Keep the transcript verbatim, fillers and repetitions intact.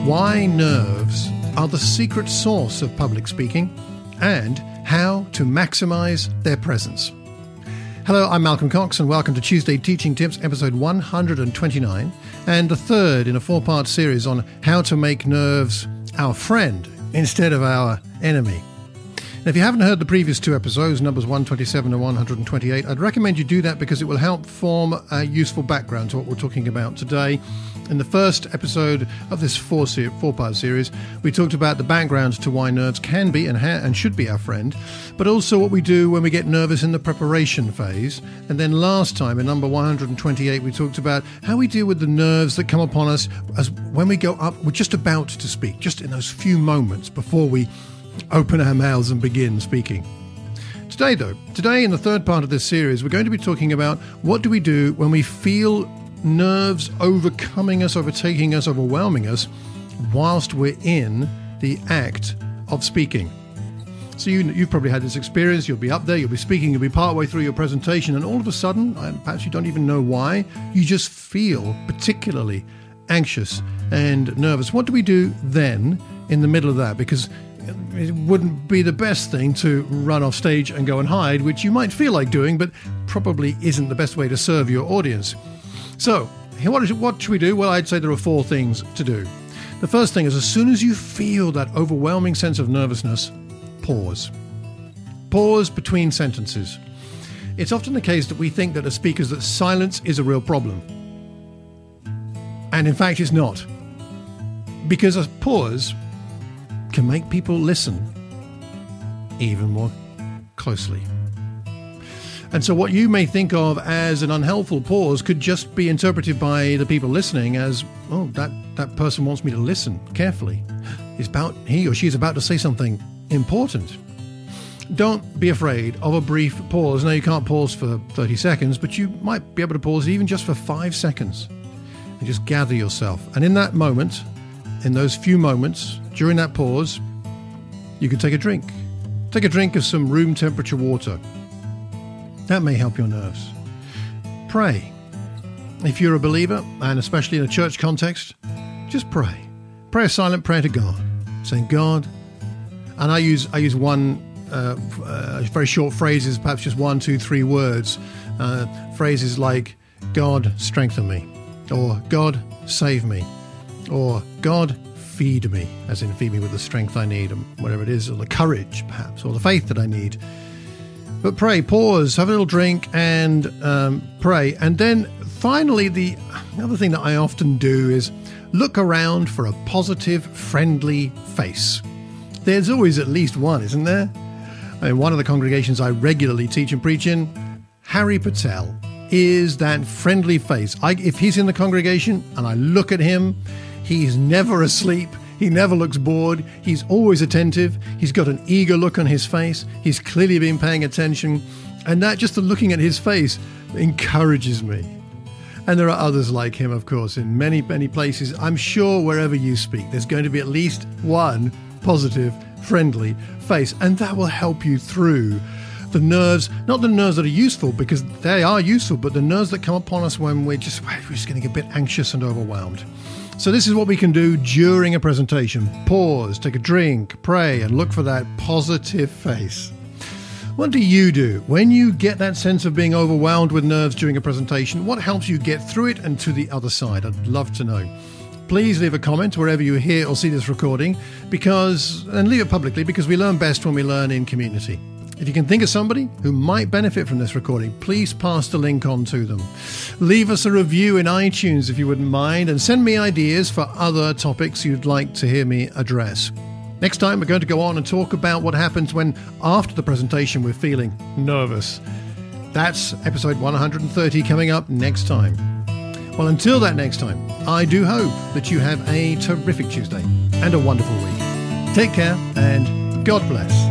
why nerves are the secret source of public speaking, and how to maximize their presence. Hello, I'm Malcolm Cox, and welcome to Tuesday Teaching Tips, episode one hundred twenty-nine, and the third in a four-part series on how to make nerves our friend instead of our enemy. Now, if you haven't heard the previous two episodes, numbers one twenty-seven and one hundred twenty-eight, I'd recommend you do that because it will help form a useful background to what we're talking about today. In the first episode of this four se- four-part series, we talked about the background to why nerves can be and, ha- and should be our friend, but also what we do when we get nervous in the preparation phase. And then last time, in number one hundred twenty-eight, we talked about how we deal with the nerves that come upon us as when we go up, we're just about to speak, just in those few moments before we open our mouths and begin speaking. Today, though, today in the third part of this series, we're going to be talking about what do we do when we feel nerves overcoming us, overtaking us, overwhelming us, whilst we're in the act of speaking. So you, you've probably had this experience. You'll be up there, you'll be speaking, you'll be partway through your presentation, and all of a sudden, and perhaps you don't even know why, you just feel particularly anxious and nervous. What do we do then in the middle of that? Because it wouldn't be the best thing to run off stage and go and hide, which you might feel like doing, but probably isn't the best way to serve your audience. So, what, is, what should we do? Well, I'd say there are four things to do. The first thing is, as soon as you feel that overwhelming sense of nervousness, pause. Pause between sentences. It's often the case that we think that as speakers that silence is a real problem. And in fact, it's not. Because a pause can make people listen even more closely. And so what you may think of as an unhelpful pause could just be interpreted by the people listening as, oh, that, that person wants me to listen carefully. He's about, he or she is about to say something important. Don't be afraid of a brief pause. Now, you can't pause for thirty seconds, but you might be able to pause even just for five seconds and just gather yourself. And in that moment, in those few moments, during that pause, you can take a drink. Take a drink of some room temperature water. That may help your nerves. Pray. If you're a believer, and especially in a church context, just pray. Pray a silent prayer to God, saying, God, and I use I use one uh, uh, very short phrases, perhaps just one, two, three words. Uh, phrases like, God, strengthen me, or God, save me, or God, feed me, as in feed me with the strength I need, and whatever it is, or the courage, perhaps, or the faith that I need. But pray, pause, have a little drink, and um, pray. And then finally, the other thing that I often do is look around for a positive, friendly face. There's always at least one, isn't there? In one of the congregations I regularly teach and preach in, Harry Patel is that friendly face. I, if he's in the congregation and I look at him, he's never asleep. He never looks bored. He's always attentive. He's got an eager look on his face. He's clearly been paying attention. And that, just the looking at his face, encourages me. And there are others like him, of course, in many, many places. I'm sure wherever you speak, there's going to be at least one positive, friendly face. And that will help you through the nerves, not the nerves that are useful, because they are useful, but the nerves that come upon us when we're just, we're just getting a bit anxious and overwhelmed. So this is what we can do during a presentation. Pause, take a drink, pray, and look for that positive face. What do you do when you get that sense of being overwhelmed with nerves during a presentation? What helps you get through it and to the other side? I'd love to know. Please leave a comment wherever you hear or see this recording, because, and leave it publicly, because we learn best when we learn in community. If you can think of somebody who might benefit from this recording, please pass the link on to them. Leave us a review in iTunes if you wouldn't mind, and send me ideas for other topics you'd like to hear me address. Next time, we're going to go on and talk about what happens when, after the presentation, we're feeling nervous. That's episode one hundred thirty coming up next time. Well, until that next time, I do hope that you have a terrific Tuesday and a wonderful week. Take care, and God bless.